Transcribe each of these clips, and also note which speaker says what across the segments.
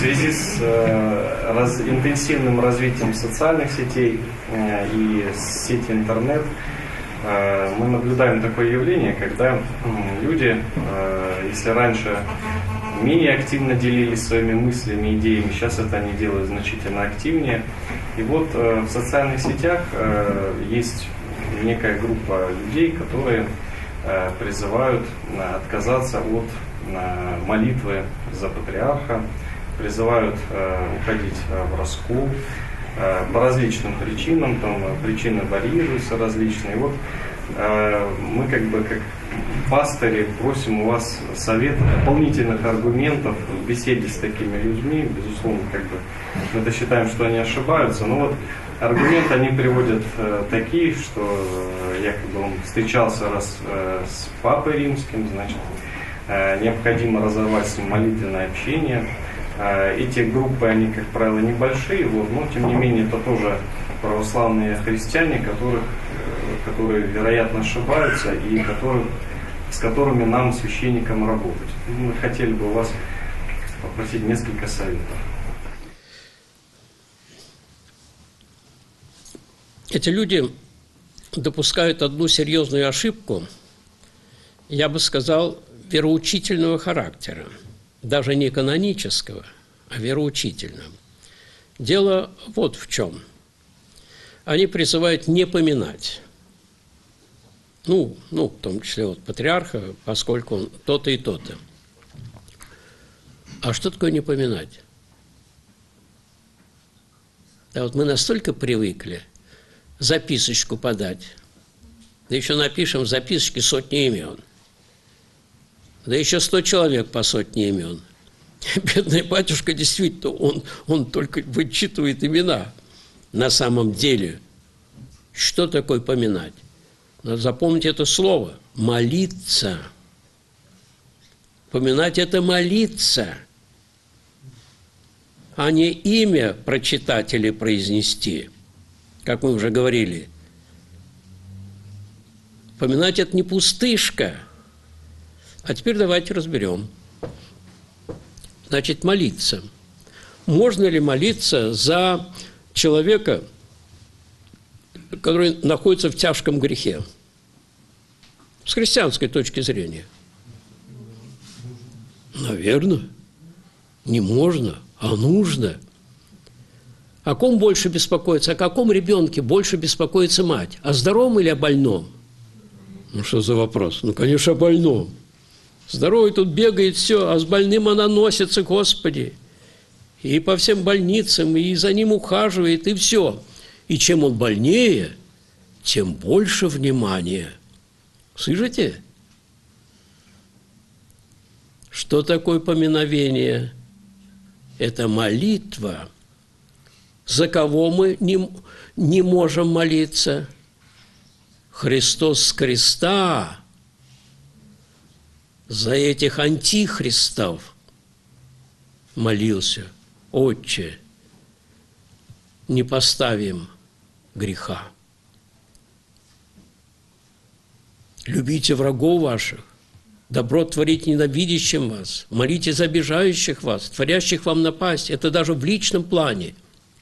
Speaker 1: связи с интенсивным развитием социальных сетей и сети интернет мы наблюдаем такое явление, когда люди, если раньше менее активно делились своими мыслями, идеями, сейчас это они делают значительно активнее. И вот в социальных сетях есть некая группа людей, которые призывают отказаться от молитвы за патриарха, призывают уходить в раскол по различным причинам, там причины варьируются различные. Вот мы как пастыри просим у вас совета, дополнительных аргументов в беседе с такими людьми. Безусловно, мы это считаем, что они ошибаются, но вот аргументы они приводят такие, что якобы он встречался раз с Папой Римским, значит, необходимо разорвать с ним молитвенное общение. Эти группы, они, как правило, небольшие, но тем не менее это тоже православные христиане, которые, вероятно, ошибаются и с которыми нам, священникам, работать. Мы хотели бы у вас попросить несколько советов.
Speaker 2: Эти люди допускают одну серьезную ошибку, я бы сказал, вероучительного характера, даже не канонического, а вероучительного. Дело вот в чем. Они призывают не поминать. В том числе патриарха, поскольку он то-то и то-то. А что такое не поминать? Да мы настолько привыкли записочку подать, да еще напишем в записочке сотни имен, да еще 100 человек по сотне имен. Бедный батюшка действительно, он только вычитывает имена. На самом деле, что такое поминать? Надо запомнить это слово. Молиться. Поминать – это молиться, а не имя прочитать или произнести. Как мы уже говорили. Поминать – это не пустышка. А теперь давайте разберем. Значит, молиться. Можно ли молиться за человека, который находится в тяжком грехе? С христианской точки зрения. Наверное. Не можно, а нужно. О ком больше беспокоиться? О каком ребенке больше беспокоится мать? О здоровом или о больном? Что за вопрос? Конечно, о больном. Здоровый тут бегает, все, а с больным она носится, Господи. И по всем больницам, и за ним ухаживает, и все. И чем он больнее, тем больше внимания. Слышите? Что такое поминовение? Это молитва. За кого мы не можем молиться? Христос с креста. За этих антихристов молился. Отче, не поставим греха. Любите врагов ваших, добро творите ненавидящим вас, молите за обижающих вас, творящих вам напасть. Это даже в личном плане.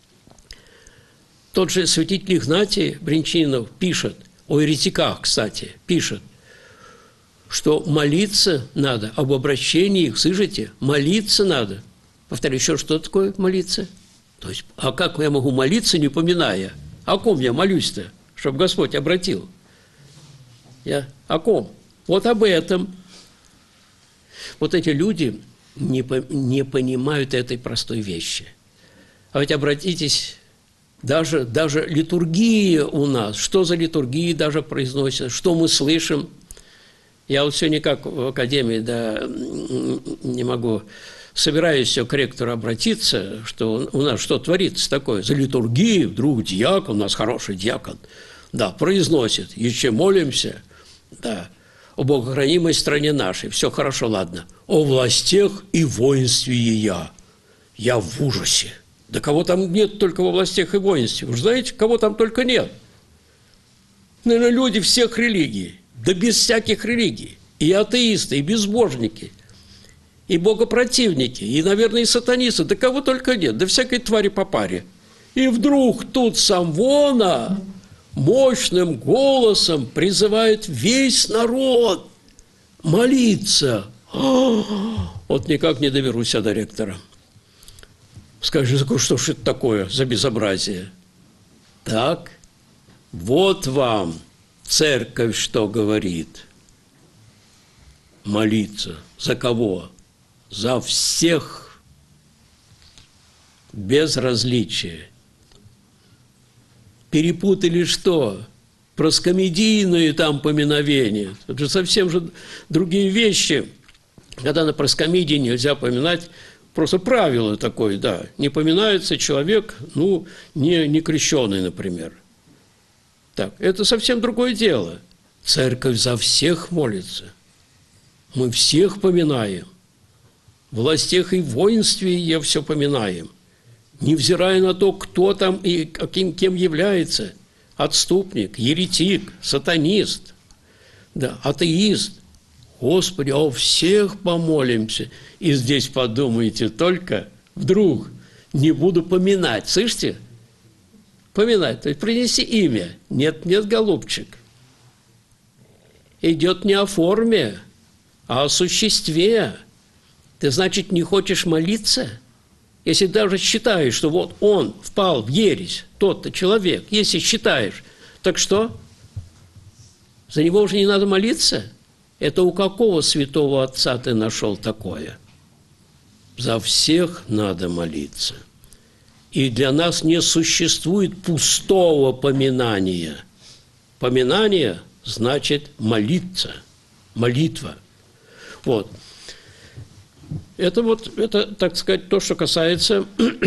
Speaker 2: Тот же святитель Игнатий Бринчанинов пишет, о еретиках, кстати, пишет, что молиться надо об обращении их, слышите? Молиться надо. Повторю еще, что такое молиться? То есть, а как я могу молиться, не поминая? О ком я молюсь-то, чтобы Господь обратил? Я о ком? Вот об этом. Вот эти люди не понимают этой простой вещи. А ведь обратитесь, даже литургия у нас, что за литургии даже произносится, что мы слышим. Я вот все никак в академии, не могу, собираюсь все к ректору обратиться, что у нас что творится такое, за литургией вдруг диакон, у нас хороший диакон, произносит, еще молимся, о богохранимой стране нашей, все хорошо, ладно, о властях и воинстве я в ужасе. Да кого там нет только во властях и воинстве, вы знаете, кого там только нет. Наверное, люди всех религий. Да без всяких религий. И атеисты, и безбожники. и богопротивники, и, наверное, и сатанисты, да кого только нет, да всякой твари по паре. И вдруг тут Самвона мощным голосом призывает весь народ молиться. Вот никак не доберусь до ректора. Скажи, что ж это такое за безобразие? Так, вот вам церковь что говорит. Молиться. За кого? За всех. Без различия. Перепутали что? Проскомедийные там поминовения. Это же совсем же другие вещи. Когда на проскомидии нельзя поминать, просто правило такое, да. Не поминается человек, не крещеный, например. Так, это совсем другое дело. Церковь за всех молится. Мы всех поминаем. В властях и воинстве я все поминаем. Невзирая на то, кто там и кем является. Отступник, еретик, сатанист, да, атеист. Господи, о всех помолимся. И здесь подумайте только, вдруг не буду поминать. Слышите? Поминать, то есть принеси имя. Нет, голубчик. Идет не о форме, а о существе. Ты, значит, не хочешь молиться? Если даже считаешь, что вот он впал в ересь, тот-то человек, если считаешь, так что? За него уже не надо молиться? Это у какого святого отца ты нашел такое? За всех надо молиться. И для нас не существует пустого поминания. Поминание значит молиться, молитва. Вот. Это, так сказать, то, что касается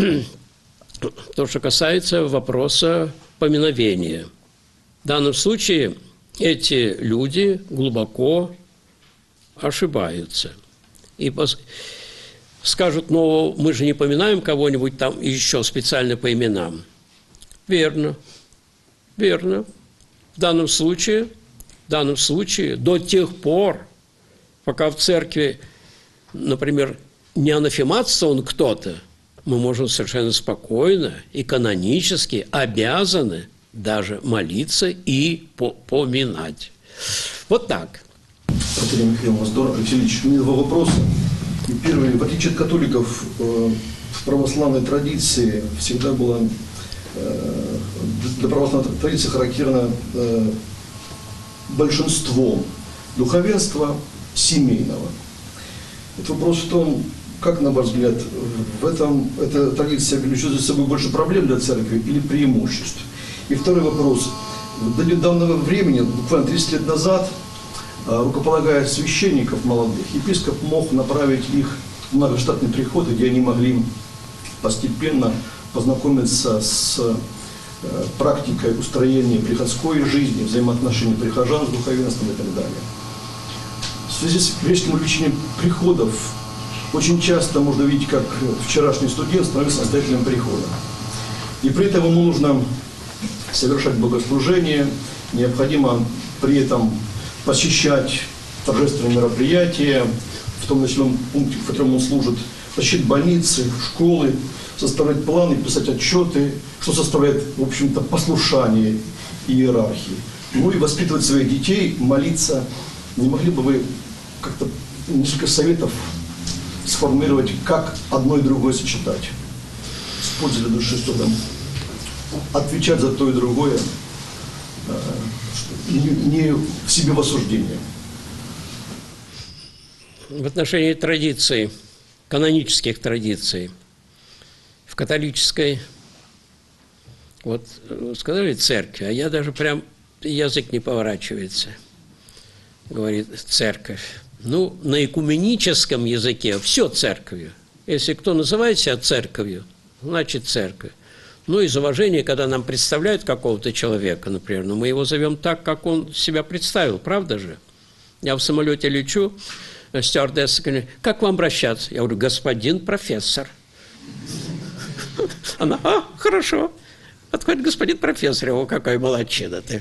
Speaker 2: вопроса поминовения. В данном случае эти люди глубоко ошибаются. И скажут, мы же не поминаем кого-нибудь там еще специально по именам. Верно. В данном случае, до тех пор, пока в церкви, например, не анафематствовал он кто-то, мы можем совершенно спокойно и канонически обязаны даже молиться и поминать. Вот так.
Speaker 3: Василий Михайлович, здорово. Алексей Ильич, у меня два вопроса. И первый. В отличие от католиков, в православной традиции всегда было, для православной традиции характерно большинство духовенства семейного. Это вопрос в том, как, на ваш взгляд, эта традиция влечет за собой больше проблем для церкви или преимуществ? И второй вопрос. До недавнего времени, буквально 30 лет назад, рукополагая священников молодых, епископ мог направить их в многоштатные приходы, где они могли постепенно познакомиться с практикой устроения приходской жизни, взаимоотношений прихожан с духовенством и так далее. В связи с резким увеличением приходов очень часто можно видеть, как вчерашний студент становится настоятелем прихода. И при этом ему нужно совершать богослужение, необходимо при этом посещать торжественные мероприятия в том населенном пункте, в котором он служит, посещать больницы, школы, составлять планы, писать отчеты, что составляет, в общем-то, послушание иерархии. Ну и воспитывать своих детей, молиться. Не могли бы вы как-то несколько советов сформулировать, как одно и другое сочетать с пользой для души, чтобы отвечать за то и другое, не в себе в осуждении?
Speaker 2: В отношении традиций, канонических традиций, в католической, вот сказали церкви, а я даже прям язык не поворачивается, говорит церковь. Ну, на экуменическом языке все церковью. Если кто называет себя церковью, значит церковь. Ну, из уважения, когда нам представляют какого-то человека, например, мы его зовем так, как он себя представил, правда же? Я в самолете лечу, стюардесса говорит, как вам обращаться? Я говорю, господин профессор. Она, хорошо. Отходит господин профессор, о, какая молодчина ты.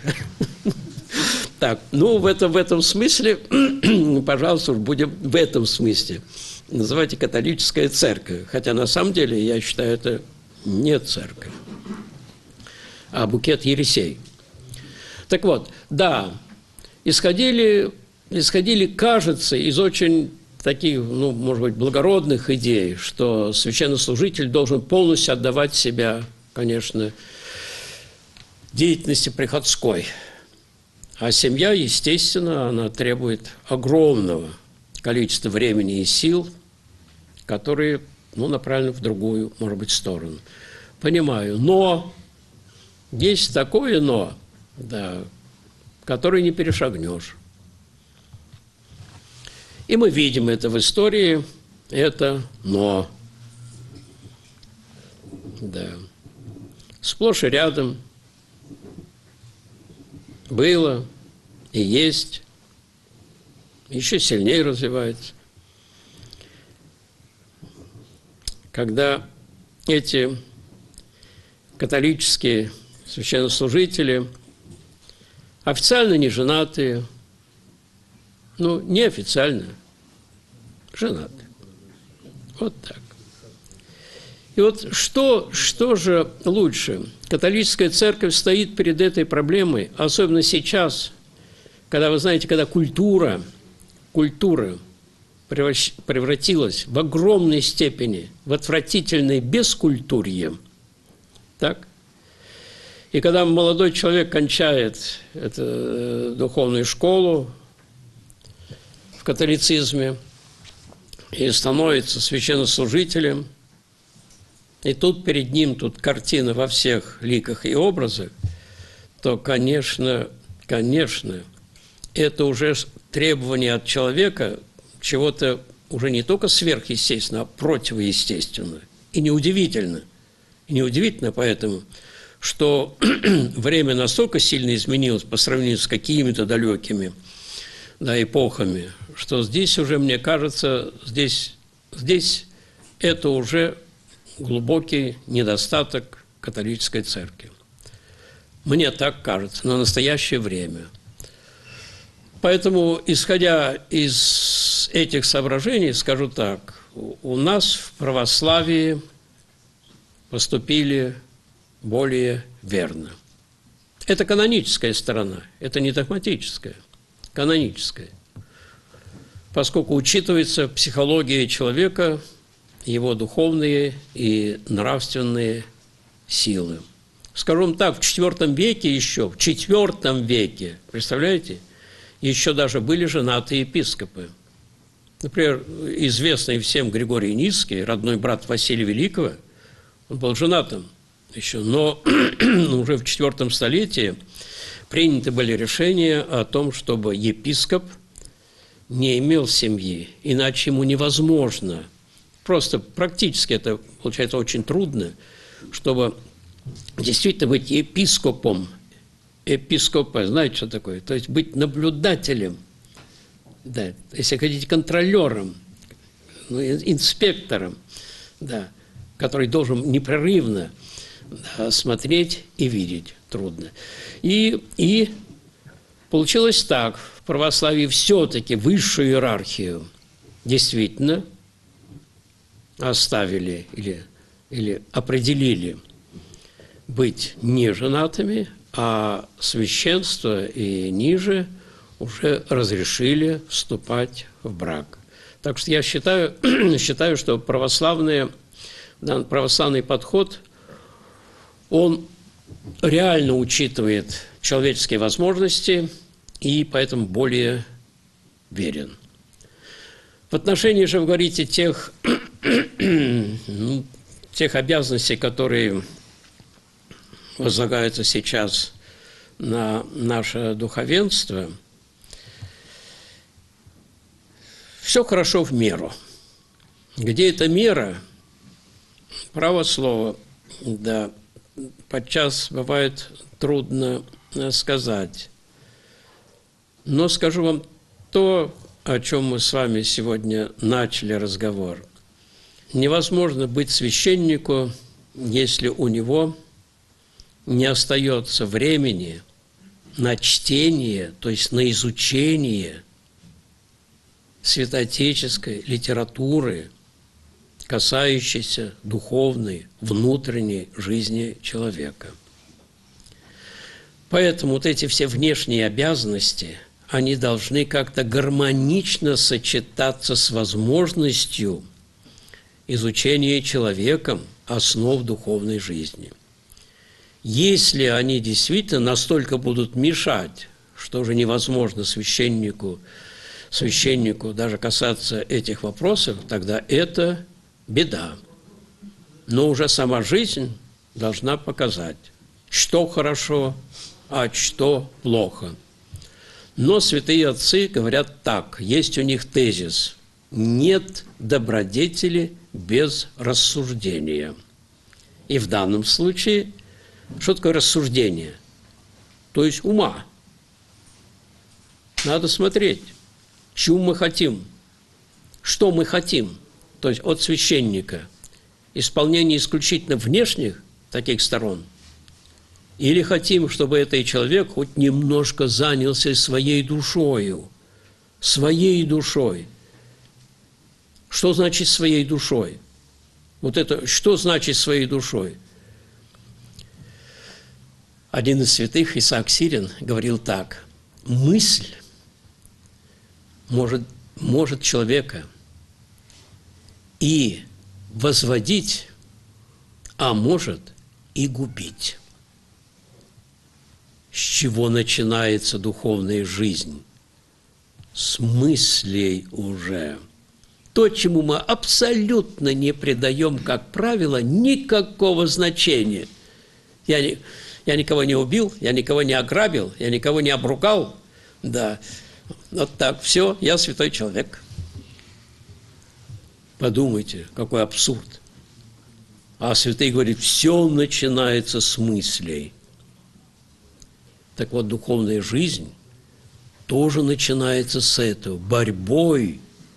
Speaker 2: Так, ну, в этом смысле, пожалуйста, будем в этом смысле называйте католическая церковь. Хотя на самом деле, я считаю, это не церковь, а букет ересей. Так вот, да, исходили, кажется, из очень таких, ну, может быть, благородных идей, что священнослужитель должен полностью отдавать себя, конечно, деятельности приходской. А семья, естественно, она требует огромного количества времени и сил, которые, ну, направлены в другую, может быть, сторону. Понимаю, но есть такое «но», да, которое не перешагнешь. И мы видим это в истории, это «но». Да. Сплошь и рядом было и есть, еще сильнее развивается. Когда эти католические священнослужители, официально не женатые, ну, неофициально женаты. Вот так. И вот что же лучше? Католическая церковь стоит перед этой проблемой, особенно сейчас, когда, вы знаете, когда культура превратилась в огромной степени в отвратительное бескультурье, так? И когда молодой человек кончает духовную школу в католицизме и становится священнослужителем, и тут перед ним картина во всех ликах и образах, то, конечно, это уже требование от человека чего-то уже не только сверхъестественного, а противоестественного. И неудивительно поэтому, что время настолько сильно изменилось по сравнению с какими-то далекими, да, эпохами, что здесь уже, мне кажется, здесь это уже глубокий недостаток католической церкви. Мне так кажется, на настоящее время. Поэтому, исходя из этих соображений, скажу так, у нас в православии поступили более верно. Это каноническая сторона, это не догматическая, каноническая. Поскольку учитывается психология человека, его духовные и нравственные силы. Скажу вам так, в IV веке, представляете, еще даже были женатые епископы. Например, известный всем Григорий Низкий, родной брат Василия Великого, он был женатым еще, но уже в IV столетии приняты были решения о том, чтобы епископ не имел семьи, иначе ему невозможно. Просто практически это получается очень трудно, чтобы действительно быть епископом. Епископа, знаете, что такое? То есть быть наблюдателем, да, если хотите, контролером, инспектором, да, который должен непрерывно, да, смотреть и видеть. Трудно. И получилось так. В православии все-таки высшую иерархию действительно оставили или определили быть неженатыми, а священство и ниже уже разрешили вступать в брак. Так что я считаю, что православный подход, он реально учитывает человеческие возможности и поэтому более верен. В отношении же, вы говорите, тех обязанностей, которые возлагаются сейчас на наше духовенство, все хорошо в меру. Где эта мера, право слово, да, подчас бывает трудно сказать. Но скажу вам то, о чем мы с вами сегодня начали разговор. Невозможно быть священнику, если у него не остается времени на чтение, то есть на изучение святоотеческой литературы, касающейся духовной, внутренней жизни человека. Поэтому вот эти все внешние обязанности, они должны как-то гармонично сочетаться с возможностью изучения человеком основ духовной жизни. Если они действительно настолько будут мешать, что уже невозможно священнику даже касаться этих вопросов, тогда это беда. Но уже сама жизнь должна показать, что хорошо, а что плохо. Но святые отцы говорят так, есть у них тезис: нет добродетели без рассуждения. И в данном случае, что такое рассуждение? То есть ума. Надо смотреть, чего мы хотим, что мы хотим. То есть от священника исполнение исключительно внешних таких сторон, или хотим, чтобы этот человек хоть немножко занялся своей душою. Своей душой. Что значит своей душой? Вот это, что значит своей душой? Один из святых, Исаак Сирин, говорил так: мысль может человека и возводить, а может и губить. С чего начинается духовная жизнь? С мыслей уже. То, чему мы абсолютно не придаем, как правило, никакого значения. Я никого не убил, я никого не ограбил, я никого не обругал. Да, вот так, все, я святой человек. Подумайте, какой абсурд. А святый говорит, все начинается с мыслей. Так вот, духовная жизнь тоже начинается с этого, борьбой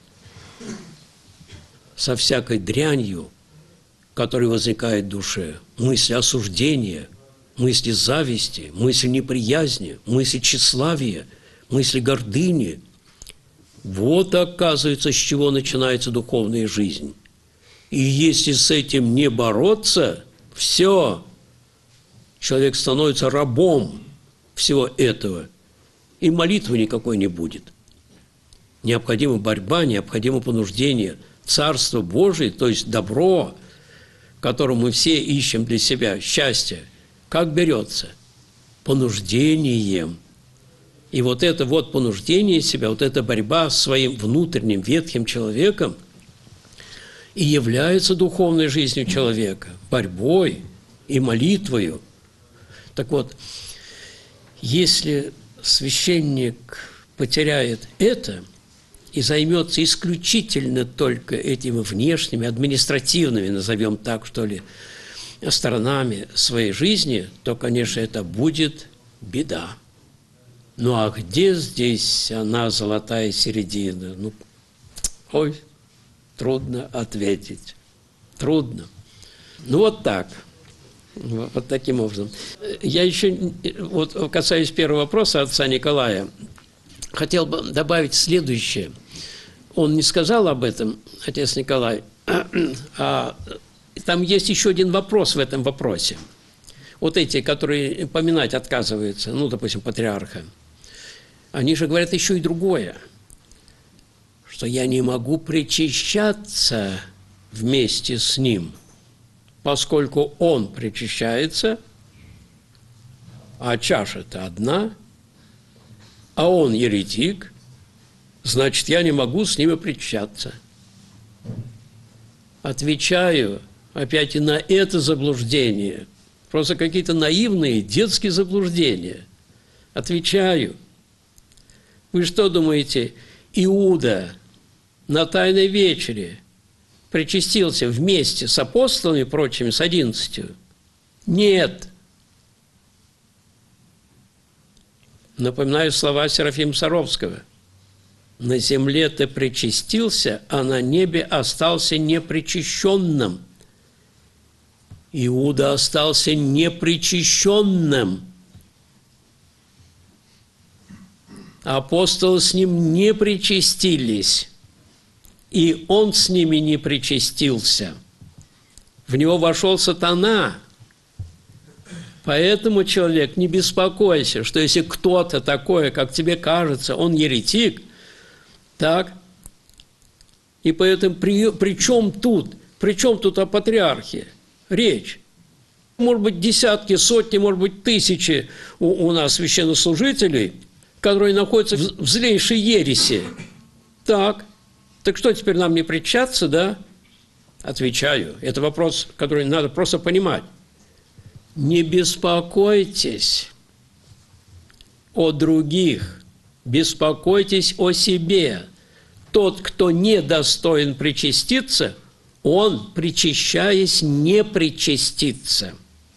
Speaker 2: со всякой дрянью, которая возникает в душе. Мысли осуждения, мысли зависти, мысли неприязни, мысли тщеславия, мысли гордыни. Вот, оказывается, с чего начинается духовная жизнь. И если с этим не бороться, все, человек становится рабом всего этого, и молитвы никакой не будет. Необходима борьба, необходимо понуждение. Царство Божие, то есть добро, которое мы все ищем для себя, счастье, как берется? Понуждением. И вот это вот понуждение себя, вот эта борьба с своим внутренним ветхим человеком и является духовной жизнью человека, борьбой и молитвою. Так вот, если священник потеряет это и займется исключительно только этими внешними, административными, назовем так, что ли, сторонами своей жизни, то, конечно, это будет беда. Ну, а где здесь она, золотая середина? Ну, ой, трудно ответить. Трудно. Ну, вот так. Вот таким образом. Я еще, вот касаясь первого вопроса отца Николая, хотел бы добавить следующее. Он не сказал об этом, отец Николай, а там есть еще один вопрос в этом вопросе. Вот эти, которые поминать отказываются, ну, допустим, патриарха, они же говорят еще и другое, что я не могу причащаться вместе с ним, поскольку он причащается, а чаша-то одна, а он еретик, значит, я не могу с ним причащаться. Отвечаю опять и на это заблуждение, просто какие-то наивные детские заблуждения. Отвечаю. Вы что думаете, Иуда на Тайной вечере причастился вместе с апостолами, прочими, с 11? Нет. Напоминаю слова Серафима Саровского. На земле ты причастился, а на небе остался непричащенным. Иуда остался непричащенным. Апостолы с ним не причастились. и он с ними не причастился. В него вошел сатана. Поэтому, человек, не беспокойся, что если кто-то такое, как тебе кажется, он еретик, так, и поэтому при чем тут о патриархе речь? Может быть, десятки, сотни, может быть, тысячи у нас священнослужителей, которые находятся в злейшей ереси. Так что теперь нам не причащаться, да? Отвечаю. Это вопрос, который надо просто понимать. Не беспокойтесь о других, беспокойтесь о себе. Тот, кто недостоин причаститься, он, причащаясь, не причастится.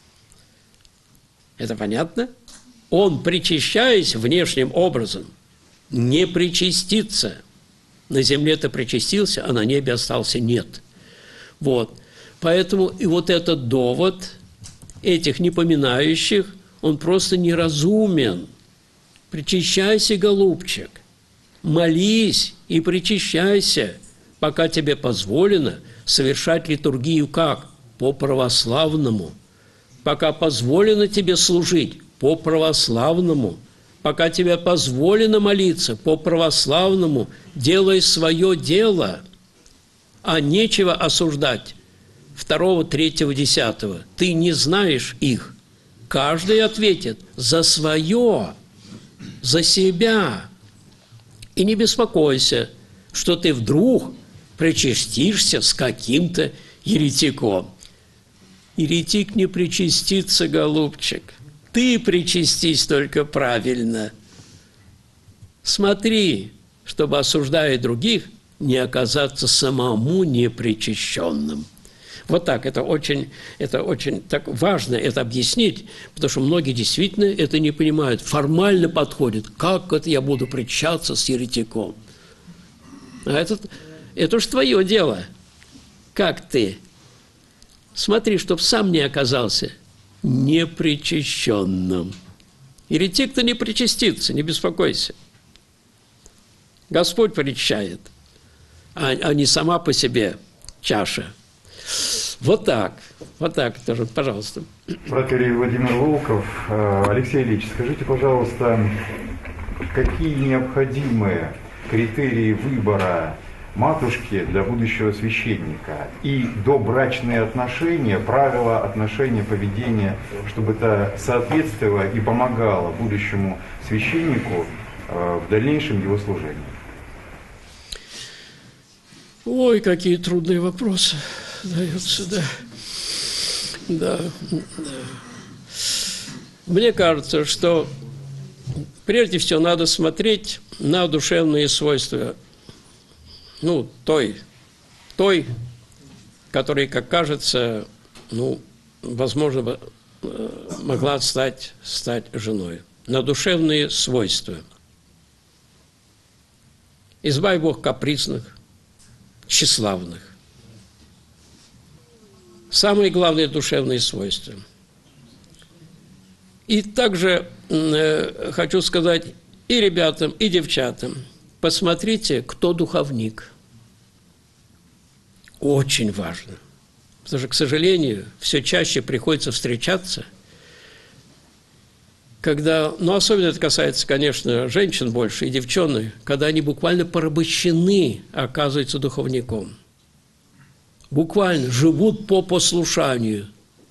Speaker 2: Это понятно? Он, причащаясь внешним образом, не причастится. На земле-то причастился, а на небе остался нет. Вот. Поэтому и вот этот довод этих непоминающих, он просто неразумен. Причащайся, голубчик, молись и причащайся, пока тебе позволено совершать литургию как? По православному. Пока позволено тебе служить по православному. Пока тебе позволено молиться по православному, делай свое дело, а нечего осуждать 2, 3, 10. Ты не знаешь их. Каждый ответит за свое, за себя. И не беспокойся, что ты вдруг причастишься с каким-то еретиком. Еретик не причастится, голубчик. Ты причастись только правильно. Смотри, чтобы, осуждая других, не оказаться самому непричащенным. Вот так, это очень так важно это объяснить, потому что многие действительно это не понимают. Формально подходит, как это я буду причащаться с еретиком. А это уж твое дело. Как ты? Смотри, чтоб сам не оказался непричащенным. Еретик-то не причастится, не беспокойся. Господь причащает, а не сама по себе чаша. Вот так тоже, пожалуйста.
Speaker 4: Протоиерей Владимир Волков. Алексей Ильич, скажите, пожалуйста, какие необходимые критерии выбора матушки для будущего священника и добрачные отношения, правила отношения, поведения, чтобы это соответствовало и помогало будущему священнику в дальнейшем его служении?
Speaker 2: Ой, какие трудные вопросы даются, да. Мне кажется, что прежде всего надо смотреть на душевные свойства, той, которая, как кажется, возможно, могла стать женой. На душевные свойства. Избавь Бог капризных, тщеславных. Самые главные душевные свойства. И также хочу сказать и ребятам, и девчатам, посмотрите, кто духовник. Очень важно. Потому что, к сожалению, все чаще приходится встречаться, когда, особенно это касается, конечно, женщин больше и девчонок, когда они буквально порабощены, оказываются духовником. Буквально живут по послушанию.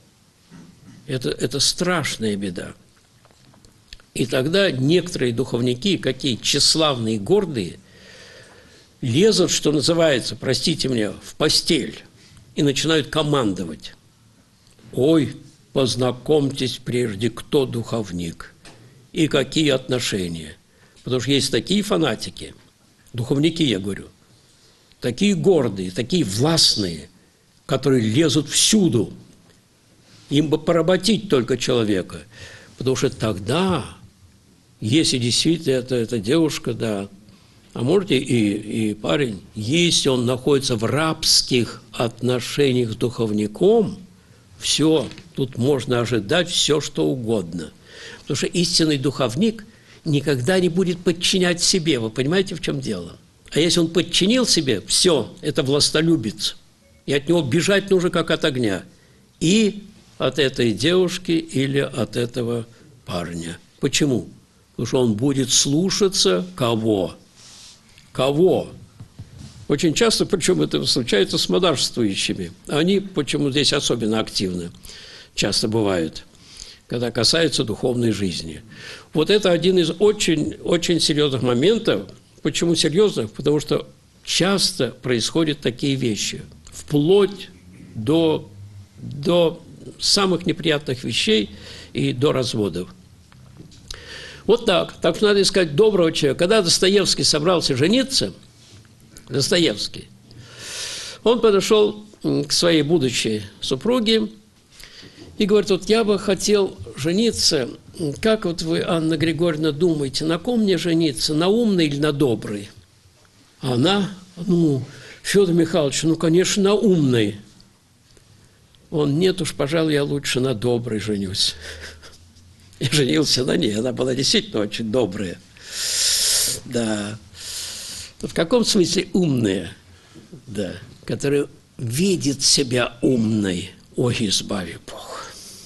Speaker 2: Это страшная беда. И тогда некоторые духовники, какие тщеславные и гордые, лезут, что называется, простите меня, в постель и начинают командовать. Ой, познакомьтесь прежде, кто духовник и какие отношения. Потому что есть такие фанатики, духовники, я говорю, такие гордые, такие властные, которые лезут всюду. Им бы поработить только человека. Потому что тогда, если действительно эта девушка, да, а можете и парень, если он находится в рабских отношениях с духовником, все, тут можно ожидать все, что угодно. Потому что истинный духовник никогда не будет подчинять себе. Вы понимаете, в чем дело? А если он подчинил себе, все, это властолюбец. И от него бежать нужно, как от огня. И от этой девушки или от этого парня. Почему? Потому что он будет слушаться кого? Кого? Очень часто, причем это случается с монашествующими. Они, почему здесь особенно активны, часто бывают, когда касается духовной жизни. Вот это один из очень, очень серьезных моментов. Почему серьезных? Потому что часто происходят такие вещи. Вплоть до самых неприятных вещей и до разводов. Вот так. Так что надо искать доброго человека. Когда Достоевский собрался жениться, Достоевский, он подошел к своей будущей супруге и говорит: вот я бы хотел жениться. Как вот вы, Анна Григорьевна, думаете, на ком мне жениться, на умной или на доброй? А она: Федор Михайлович, конечно, на умной. Он: нет уж, пожалуй, я лучше на доброй женюсь. И женился на ней. Она была действительно очень добрая. Да. В каком смысле умная? Да. Которая видит себя умной. Ой, избави Бог.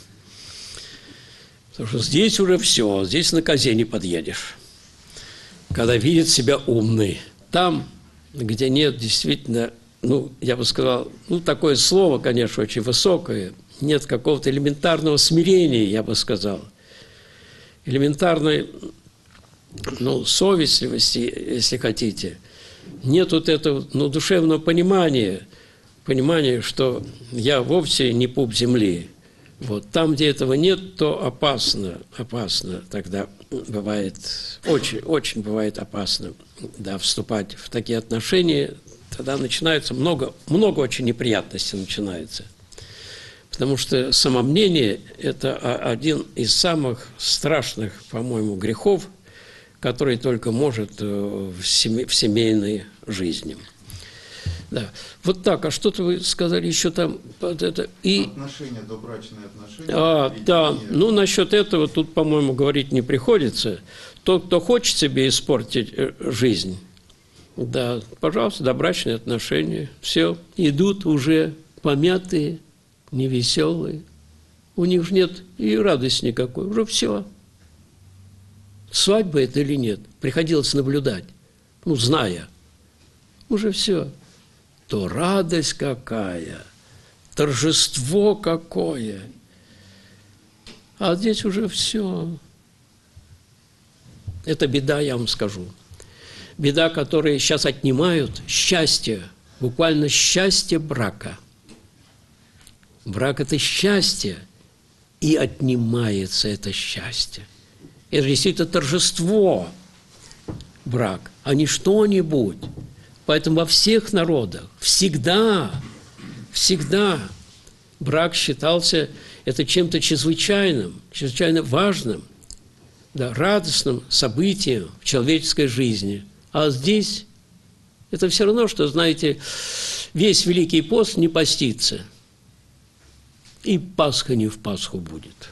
Speaker 2: Потому что здесь уже все. Здесь на козе не подъедешь. Когда видит себя умной. Там, где нет действительно, я бы сказал, такое слово, конечно, очень высокое. Нет какого-то элементарного смирения, я бы сказал. Элементарной, совестливости, если хотите. Нет вот этого, душевного понимания, что я вовсе не пуп земли. Вот. Там, где этого нет, то опасно тогда бывает, очень, очень бывает опасно, да, вступать в такие отношения. Тогда начинается много очень неприятностей начинается. Потому что самомнение – это один из самых страшных, по-моему, грехов, который только может в семейной жизни. Да. Вот так. А что-то вы сказали еще там?
Speaker 4: Отношения, добрачные отношения.
Speaker 2: Да. Насчет этого тут, по-моему, говорить не приходится. Тот, кто хочет себе испортить жизнь, да, пожалуйста, добрачные отношения. Все, идут уже помятые, невеселые. У них же нет и радости никакой. Уже все. Свадьба это или нет? Приходилось наблюдать. Зная. Уже все. То радость какая, торжество какое. А здесь уже все. Это беда, я вам скажу. Беда, которая сейчас отнимают счастье, буквально счастье брака. Брак – это счастье, и отнимается это счастье. Это действительно торжество, брак, а не что-нибудь. Поэтому во всех народах всегда брак считался это чем-то чрезвычайным, чрезвычайно важным, да, радостным событием в человеческой жизни. А здесь это все равно, что, знаете, весь Великий пост не постится. И Пасха не в Пасху будет.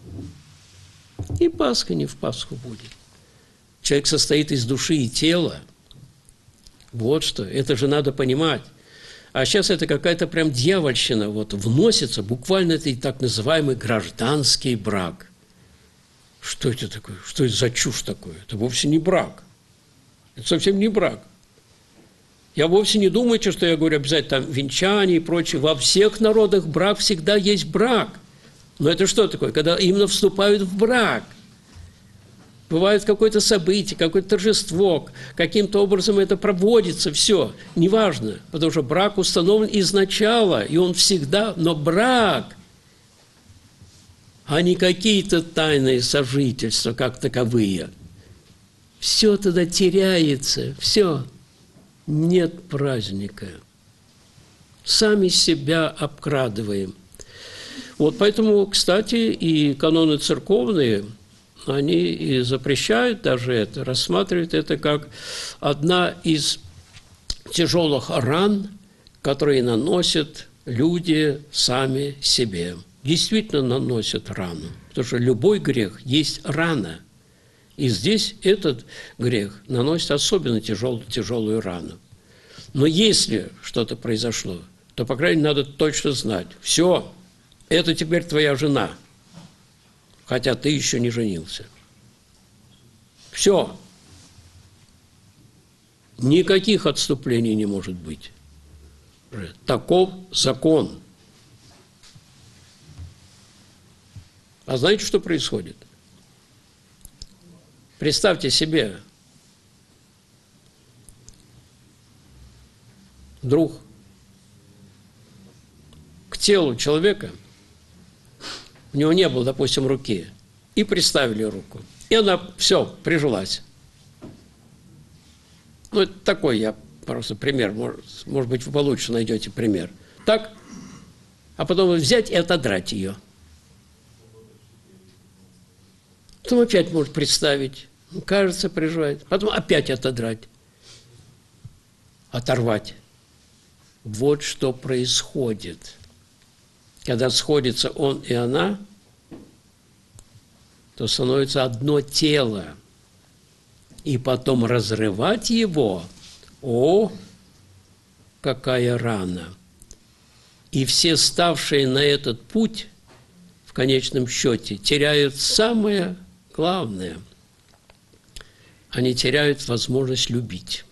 Speaker 2: И Пасха не в Пасху будет. Человек состоит из души и тела. Вот что. Это же надо понимать. А сейчас это какая-то прям дьявольщина вносится. Буквально это и так называемый гражданский брак. Что это такое? Что это за чушь такое? Это вовсе не брак. Это совсем не брак. Я вовсе не думайте, что я говорю обязательно там венчание и прочее. Во всех народах брак всегда есть брак. Но это что такое? Когда именно вступают в брак. Бывает какое-то событие, какое-то торжество, каким-то образом это проводится, все, неважно. Потому что брак установлен изначала, и он всегда, но брак, а не какие-то тайные сожительства, как таковые. Все тогда теряется, все. Нет праздника. Сами себя обкрадываем. Вот поэтому, кстати, и каноны церковные, они и запрещают даже это, рассматривают это как одна из тяжелых ран, которые наносят люди сами себе. Действительно наносят рану. Потому что любой грех есть рана. И здесь этот грех наносит особенно тяжелую рану. Но если что-то произошло, то, по крайней мере, надо точно знать. Все, это теперь твоя жена, хотя ты еще не женился. Все. Никаких отступлений не может быть. Таков закон. А знаете, что происходит? Представьте себе, вдруг к телу человека, у него не было, допустим, руки, и приставили руку, и она, все, прижилась. Ну, это такой я просто пример, может быть, вы получше найдете пример. Так, а потом взять и отодрать ее. Потом опять может представить, кажется, прижать, потом опять отодрать, оторвать. Вот что происходит. Когда сходится он и она, то становится одно тело. И потом разрывать его, о, какая рана. И все ставшие на этот путь, в конечном счете, теряют самое главное. Они теряют возможность любить.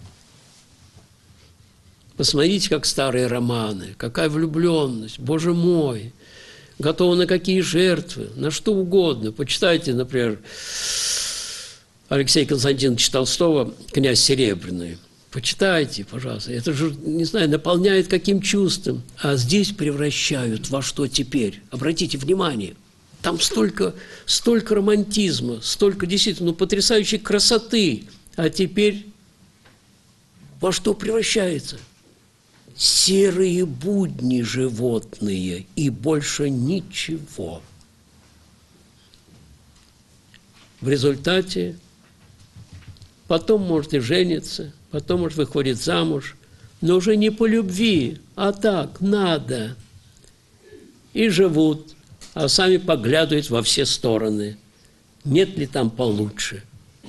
Speaker 2: Посмотрите, как старые романы, какая влюбленность, Боже мой, готовы на какие жертвы, на что угодно. Почитайте, например, Алексея Константиновича Толстого «Князь Серебряный». Почитайте, пожалуйста. Это же, не знаю, наполняет каким чувством. А здесь превращают во что теперь? Обратите внимание. Там столько романтизма, столько действительно потрясающей красоты. А теперь во что превращается? Серые будни животные и больше ничего. В результате потом, может, и женится, потом, может, выходит замуж, но уже не по любви, а так, надо. И живут, а сами поглядывают во все стороны. Нет ли там получше?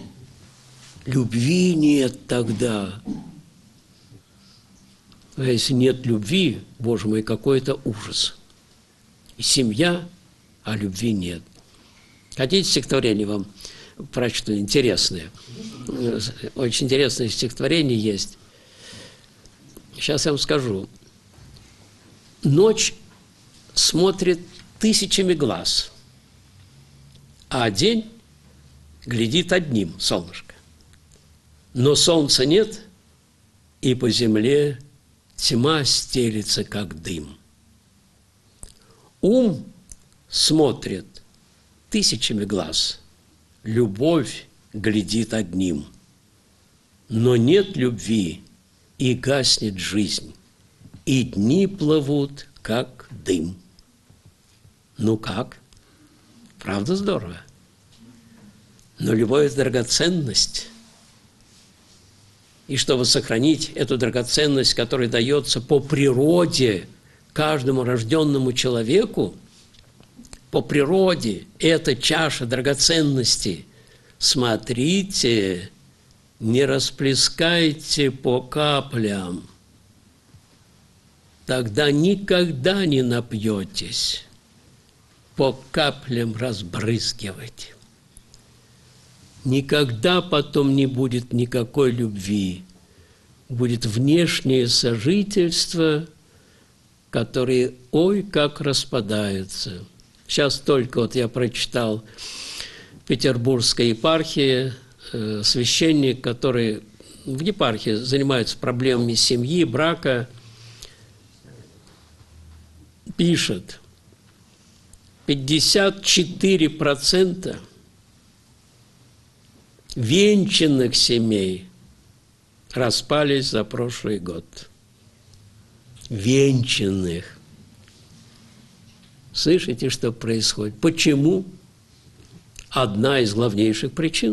Speaker 2: Любви нет тогда. А если нет любви, Боже мой, какой это ужас. И семья, а любви нет. Хотите стихотворение вам прочту интересное? Очень интересное стихотворение есть. Сейчас я вам скажу. Ночь смотрит тысячами глаз, а день глядит одним, солнышко. Но солнца нет, и по земле тьма стелится, как дым. Ум смотрит тысячами глаз, любовь глядит одним. Но нет любви, и гаснет жизнь, и дни плывут, как дым. Ну как? Правда здорово? Но любовь – это драгоценность. И чтобы сохранить эту драгоценность, которая дается по природе каждому рожденному человеку, по природе, эта чаша драгоценности, смотрите, не расплескайте по каплям, тогда никогда не напьетесь, по каплям разбрызгивать. Никогда потом не будет никакой любви. Будет внешнее сожительство, которые, ой, как распадаются. Сейчас только вот я прочитал Петербургской епархии, священник, который в епархии занимается проблемами семьи, брака, пишет, 54% венчанных семей распались за прошлый год. Венчанных. Слышите, что происходит? Почему? Одна из главнейших причин,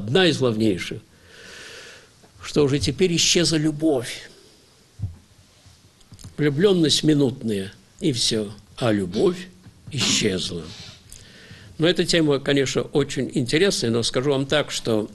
Speaker 2: что уже теперь исчезла любовь. Влюбленность минутная, и все, а любовь исчезла. Но эта тема, конечно, очень интересная, но скажу вам так, что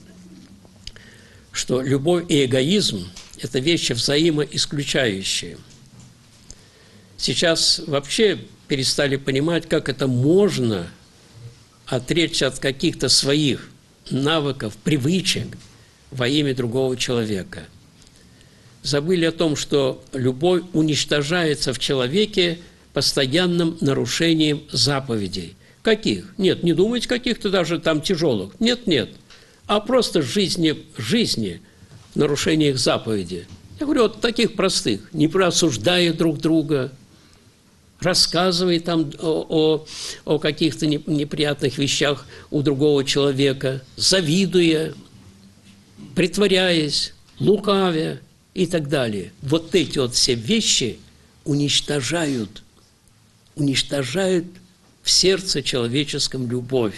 Speaker 2: любовь и эгоизм – это вещи взаимоисключающие. Сейчас вообще перестали понимать, как это можно отречься от каких-то своих навыков, привычек во имя другого человека. Забыли о том, что любовь уничтожается в человеке постоянным нарушением заповедей. Каких? Нет, не думайте каких-то даже там тяжелых. Нет. А просто в жизни нарушение их заповедей. Я говорю, вот таких простых, не осуждая друг друга, рассказывая там о каких-то неприятных вещах у другого человека, завидуя, притворяясь, лукавя и так далее. Вот эти вот все вещи уничтожают в сердце человеческом любовь.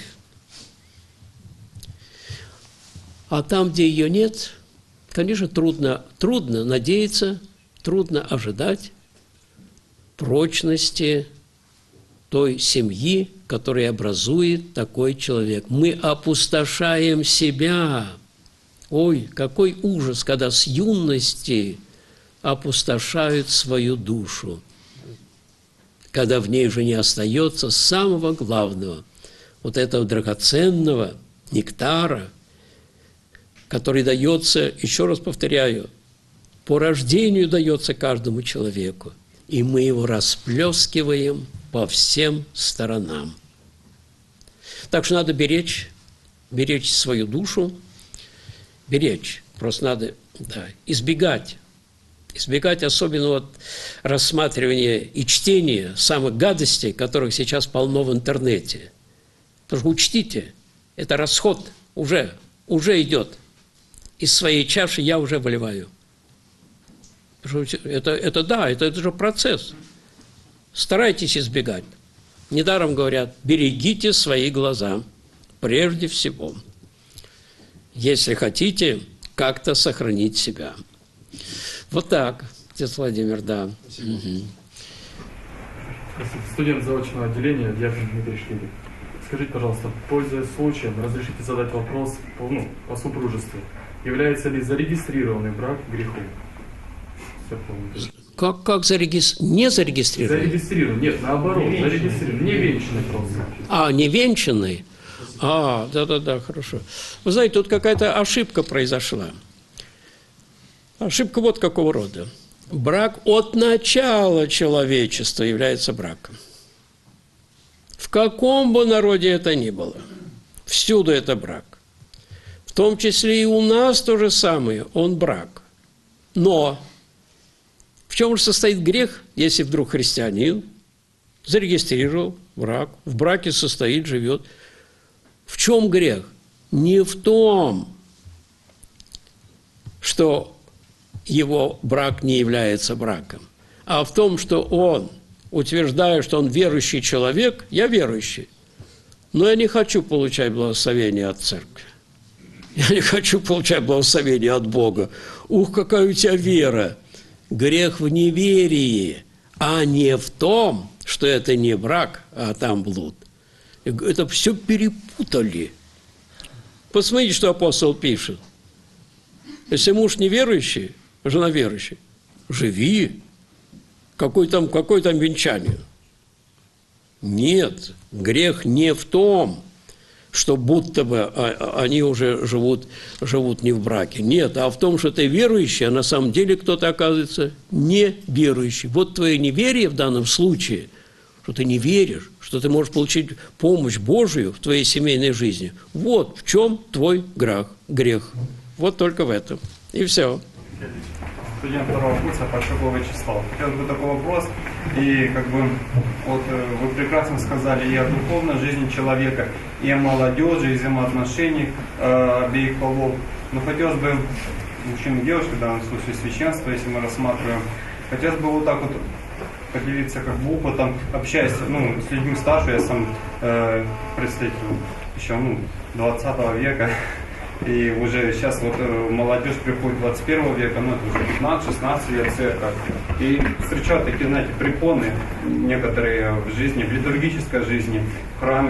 Speaker 2: А там, где ее нет, конечно, трудно надеяться, трудно ожидать прочности той семьи, которая образует такой человек. Мы опустошаем себя. Ой, какой ужас, когда с юности опустошают свою душу, когда в ней уже не остается самого главного, вот этого драгоценного нектара, который дается, еще раз повторяю, по рождению дается каждому человеку, и мы его расплескиваем по всем сторонам. Так что надо беречь свою душу, просто надо избегать особенно вот рассматривания и чтения самых гадостей, которых сейчас полно в интернете. Потому что учтите, это расход уже идет. Из своей чаши я уже выливаю. Это же процесс. Старайтесь избегать. Недаром говорят, берегите свои глаза прежде всего, если хотите как-то сохранить себя. Вот так, отец Владимир, да. Угу.
Speaker 5: Студент заочного отделения Дьякон Дмитрий Шлигер. Скажите, пожалуйста, пользуясь случаем, разрешите задать вопрос по супружеству. Является ли зарегистрированный брак грехом?
Speaker 2: Как не зарегистрированный?
Speaker 5: Зарегистрированный, нет, наоборот, зарегистрированный, невенчанный просто.
Speaker 2: Невенчанный? Да, хорошо. Вы знаете, тут какая-то ошибка произошла. Ошибка вот какого рода. Брак от начала человечества является браком. В каком бы народе это ни было, всюду это брак. В том числе и у нас то же самое, он брак. Но в чем же состоит грех, если вдруг христианин зарегистрировал брак, в браке состоит, живет? В чем грех? Не в том, что его брак не является браком, а в том, что он, утверждая, что он верующий человек, я верующий, но я не хочу получать благословение от церкви. Я не хочу получать благословение от Бога. Ух, какая у тебя вера! Грех в неверии, а не в том, что это не брак, а там блуд. Это все перепутали. Посмотрите, что апостол пишет. Если муж неверующий, жена верующая, живи. Какое там венчание? Нет, грех не в том, что будто бы они уже живут не в браке. Нет, а в том, что ты верующий, а на самом деле кто-то оказывается неверующий. Вот твое неверие в данном случае, что ты не веришь, что ты можешь получить помощь Божию в твоей семейной жизни. Вот в чем твой грех. Вот только в этом. И все.
Speaker 1: Студент второго курса Паршакова Вячеслав. Хотелось бы такой вопрос. И вот вы прекрасно сказали и о духовной жизни человека, и о молодежи, и взаимоотношениях обеих полов. Но хотелось бы, мужчин и девушек, в данном случае священство, если мы рассматриваем, хотелось бы вот так вот поделиться опытом, общаясь с людьми старше, я сам представитель еще 20 века. И уже сейчас молодежь приходит 21 века, это уже 15-16 лет церковь. И встречают такие, препоны некоторые в жизни, в литургической жизни, в храме.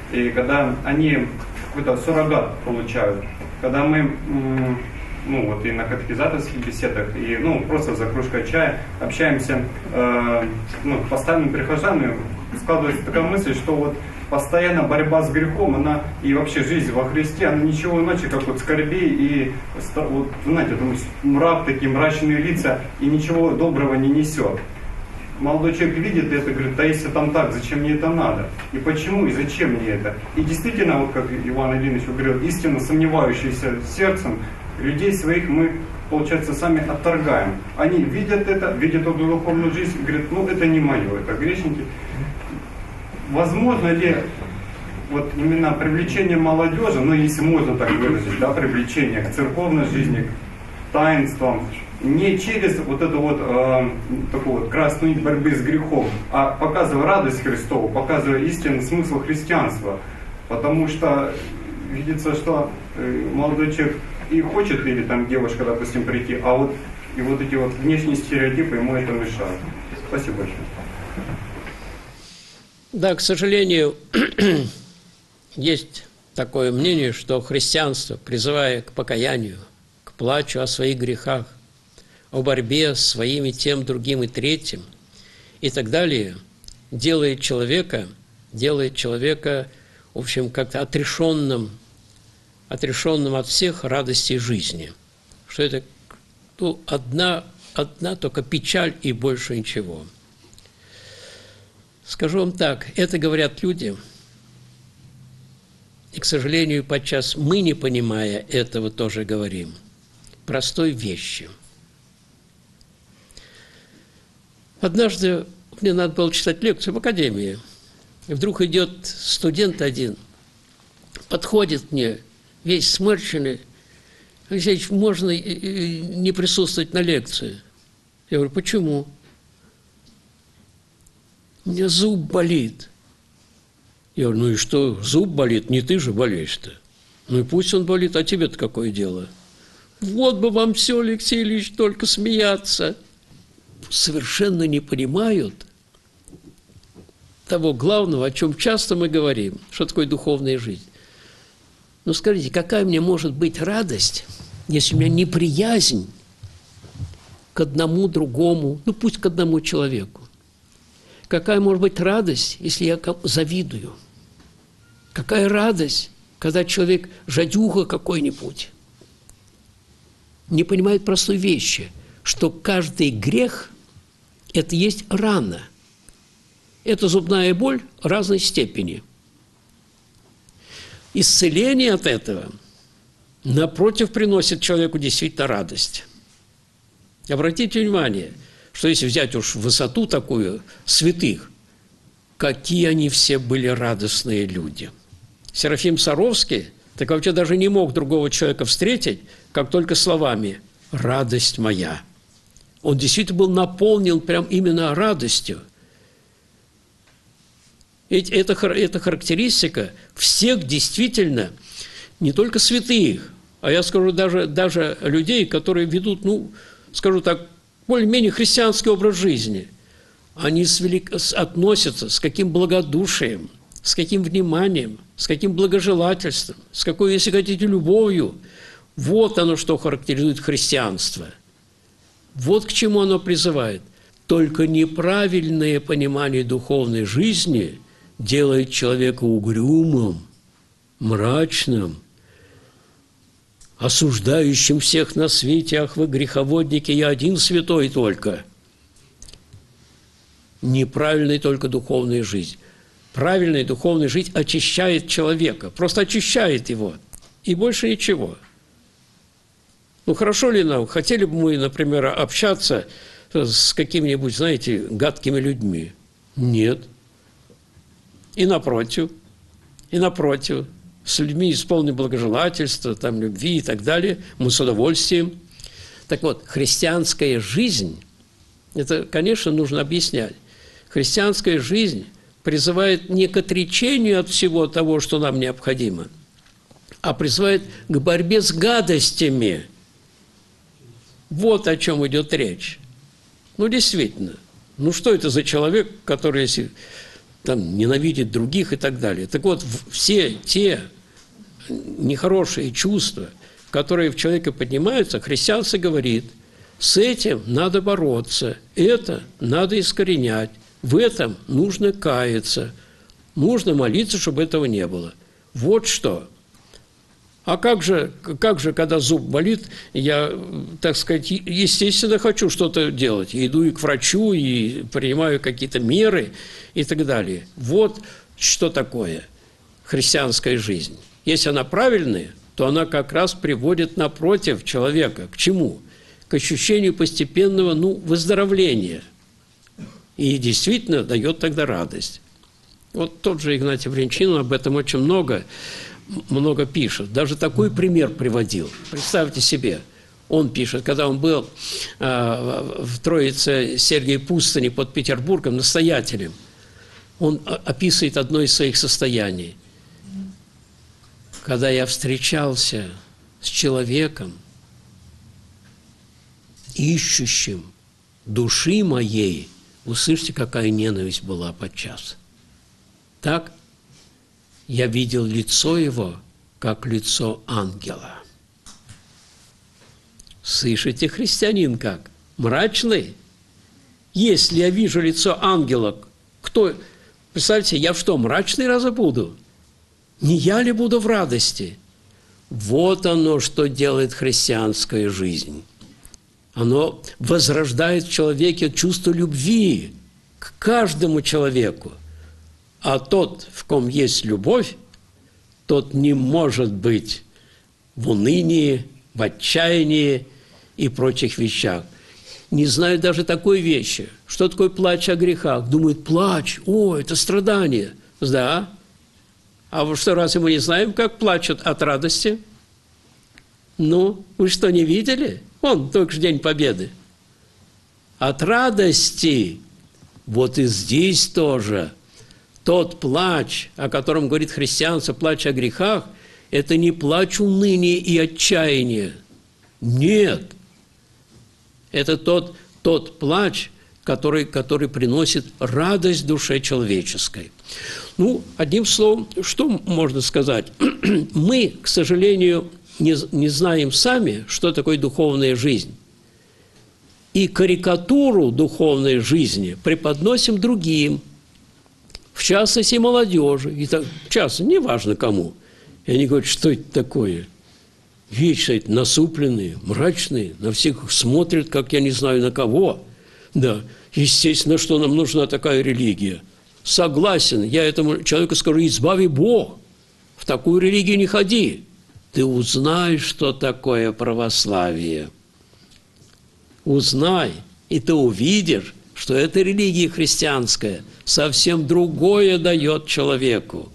Speaker 1: И когда они какой-то суррогат получают, когда мы, ну вот и на катехизаторских беседах, и ну просто за кружкой чая общаемся, ну, постоянными прихожанами, складывается такая мысль, что вот постоянно борьба с грехом, она и вообще жизнь во Христе, она ничего иначе, как вот скорбей и, вот, знаете, мрак, такие мрачные лица, и ничего доброго не несет. Молодой человек видит это, говорит, да если там так, зачем мне это надо? И почему, и зачем мне это? И действительно, вот как Иван Ильич говорил, истинно сомневающийся сердцем, людей своих мы, получается, сами отторгаем. Они видят это, видят эту духовную жизнь, говорят, ну это не мое, это грешники. Возможно ли вот именно привлечение молодежи, ну если можно так выразить, да, привлечение к церковной жизни, к таинствам, не через вот эту вот такую вот красную нить борьбы с грехом, а показывая радость Христову, показывая истинный смысл христианства. Потому что видится, что молодой человек и хочет, или там девушка, допустим, прийти, а вот и вот эти вот внешние стереотипы ему это мешают. Спасибо большое.
Speaker 2: Да, к сожалению, есть такое мнение, что христианство, призывая к покаянию, к плачу о своих грехах, о борьбе с своими тем, другим и третьим и так далее, делает человека, в общем, как-то отрешенным от всех радостей жизни. Что это ну, одна только печаль и больше ничего. Скажу вам так, это говорят люди, и, к сожалению, подчас мы, не понимая этого, тоже говорим, простой вещи. Однажды мне надо было читать лекцию в академии, и вдруг идет студент один, подходит мне, весь сморщенный: Алексеевич, можно не присутствовать на лекции? Я говорю, почему? У меня зуб болит. Я говорю, ну и что, зуб болит, не ты же болеешь-то. Ну и пусть он болит, а тебе-то какое дело? Вот бы вам все, Алексей Ильич, только смеяться. Совершенно не понимают того главного, о чем часто мы говорим, что такое духовная жизнь. Ну скажите, какая мне может быть радость, если у меня неприязнь к одному другому, ну пусть к одному человеку? Какая может быть радость, если я завидую? Какая радость, когда человек жадюга какой-нибудь не понимает простой вещи, что каждый грех – это есть рана. Это зубная боль разной степени. Исцеление от этого, напротив, приносит человеку действительно радость. Обратите внимание, что если взять уж высоту такую святых, какие они все были радостные люди. Серафим Саровский так вообще даже не мог другого человека встретить, как только словами «радость моя». Он действительно был наполнен прям именно радостью. Ведь это характеристика всех действительно, не только святых, а я скажу даже людей, которые ведут, ну, скажу так, более-менее христианский образ жизни. Они относятся с каким благодушием, с каким вниманием, с каким благожелательством, с какой, если хотите, любовью. Вот оно, что характеризует христианство. Вот к чему оно призывает. Только неправильное понимание духовной жизни делает человека угрюмым, мрачным, осуждающим всех на свете: ах, вы греховодники, я один святой только. Неправильная только духовная жизнь. Правильная духовная жизнь очищает человека, просто очищает его, и больше ничего. Ну, хорошо ли нам, хотели бы мы, например, общаться с какими-нибудь, знаете, гадкими людьми? Нет. И напротив, с людьми, исполненными благожелательства, там, любви и так далее, мы с удовольствием. Так вот, христианская жизнь, это, конечно, нужно объяснять, христианская жизнь призывает не к отречению от всего того, что нам необходимо, а призывает к борьбе с гадостями. Вот о чем идет речь. Ну, действительно, ну что это за человек, который, если там, ненавидеть других и так далее. Так вот, все те нехорошие чувства, которые в человеке поднимаются, христианство говорит, с этим надо бороться, это надо искоренять, в этом нужно каяться, нужно молиться, чтобы этого не было. Вот что. А как же, когда зуб болит, я, так сказать, естественно, хочу что-то делать. Я иду и к врачу, и принимаю какие-то меры и так далее. Вот что такое христианская жизнь. Если она правильная, то она как раз приводит напротив человека. К чему? К ощущению постепенного, выздоровления. И действительно дает тогда радость. Вот тот же Игнатий Бринчанин об этом очень много пишет. Даже такой пример приводил. Представьте себе, он пишет, когда он был в Троице Сергией Пустыни под Петербургом настоятелем, он описывает одно из своих состояний. Когда я встречался с человеком, ищущим души моей, услышьте, какая ненависть была подчас. Так я видел лицо его, как лицо ангела. Слышите, христианин, как? Мрачный? Если я вижу лицо ангела, кто... Представьте, я что, мрачный разве буду? Не я ли буду в радости? Вот оно, что делает христианская жизнь. Оно возрождает в человеке чувство любви к каждому человеку. А тот, в ком есть любовь, тот не может быть в унынии, в отчаянии и прочих вещах. Не знают даже такой вещи. Что такое плач о грехах? Думают, плач, это страдание. Да. А вы что, разве мы не знаем, как плачут от радости? Вы что, не видели? Только же День Победы. От радости. Вот и здесь тоже. Тот плач, о котором говорит христианство, плач о грехах, это не плач уныния и отчаяния. Нет. Это тот плач, который приносит радость душе человеческой. Одним словом, что можно сказать? Мы, к сожалению, не знаем сами, что такое духовная жизнь. И карикатуру духовной жизни преподносим другим, в частности, молодежи. И так, в частности, неважно кому. И они говорят, что это такое? Вечно это насупленные, мрачные, на всех смотрят, как я не знаю на кого. Да, естественно, что нам нужна такая религия. Согласен, я этому человеку скажу, избави Бог, в такую религию не ходи. Ты узнай, что такое православие. Узнай, и ты увидишь, что эта религия христианская совсем другое дает человеку.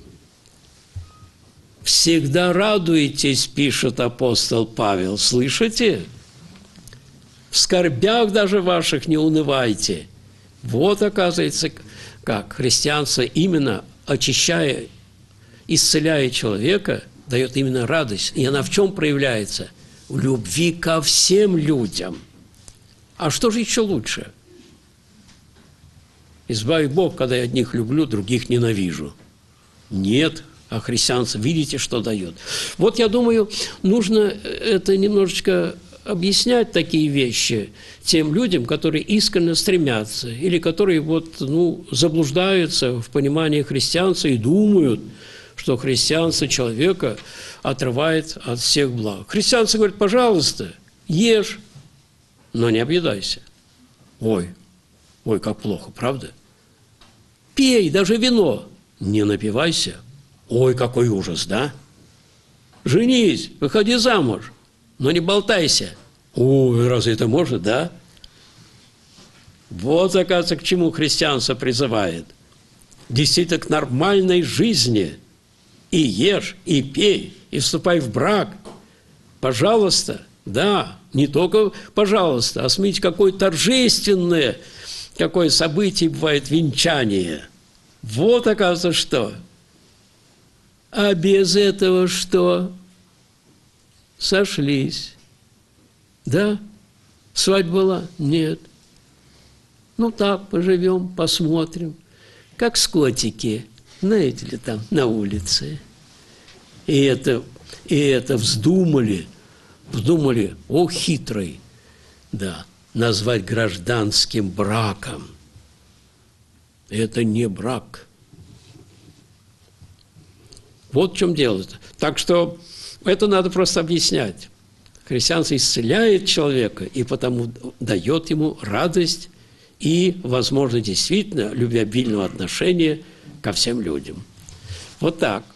Speaker 2: «Всегда радуйтесь», пишет апостол Павел, слышите? «В скорбях даже ваших не унывайте». Вот, оказывается, как христианство именно очищая, исцеляя человека, дает именно радость. И она в чем проявляется? В любви ко всем людям. А что же еще лучше? Избави Бог, когда я одних люблю, других ненавижу. Нет, а христианство, видите, что дает. Вот, я думаю, нужно это немножечко объяснять, такие вещи, тем людям, которые искренне стремятся, или которые заблуждаются в понимании христианства и думают, что христианство человека отрывает от всех благ. Христианство говорит, пожалуйста, ешь, но не объедайся. Ой, как плохо, правда? Пей даже вино, не напивайся. Ой, какой ужас, да? Женись, выходи замуж, но не болтайся. Ой, разве это может, да? Вот, оказывается, к чему христианство призывает. Действительно, к нормальной жизни. И ешь, и пей, и вступай в брак. Пожалуйста, да, не только пожалуйста, а смотрите, какое торжественное, какое событие бывает венчание. Вот, оказывается, что. А без этого что? Сошлись. Да? Свадьба была? Нет. Так, поживем, посмотрим. как скотики, знаете ли, там на улице. И это вздумали, о, хитрый, да, назвать гражданским браком. Это не брак. Вот в чем дело. Так что это надо просто объяснять. Христианство исцеляет человека и потому дает ему радость и, возможно, действительно любвеобильного отношения ко всем людям. Вот так.